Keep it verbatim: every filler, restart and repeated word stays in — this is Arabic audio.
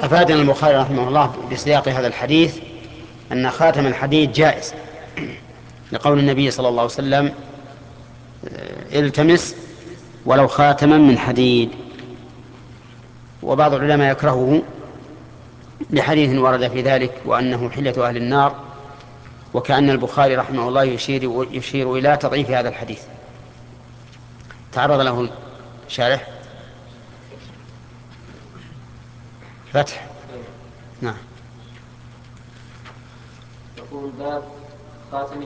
أفادنا البخاري رحمه الله بسياق هذا الحديث أن خاتم الحديد جائز، لقول النبي صلى الله عليه وسلم: التمس ولو خاتما من حديد. وبعض العلماء يكرهه لحديث ورد في ذلك وأنه حلة أهل النار، وكأن البخاري رحمه الله يشير, يشير إلى تضعيف هذا الحديث. تعرض له شارح فتح. نعم. يقول: باب خاتم